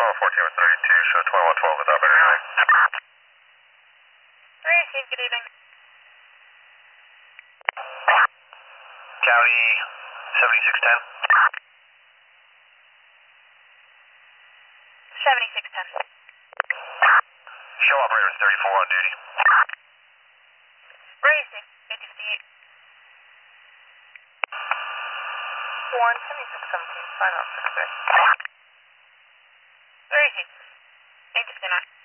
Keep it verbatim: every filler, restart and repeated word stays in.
twelve fourteen with thirty-two, show twelve on twelve without bearing line. Very safe, good evening. County seventy-six ten. seventy-six ten. Show operator thirty-four on duty. Very safe, eight fifty-eight. One seventy-six seventeen, sign up six day. Very safe, eight fifty-nine.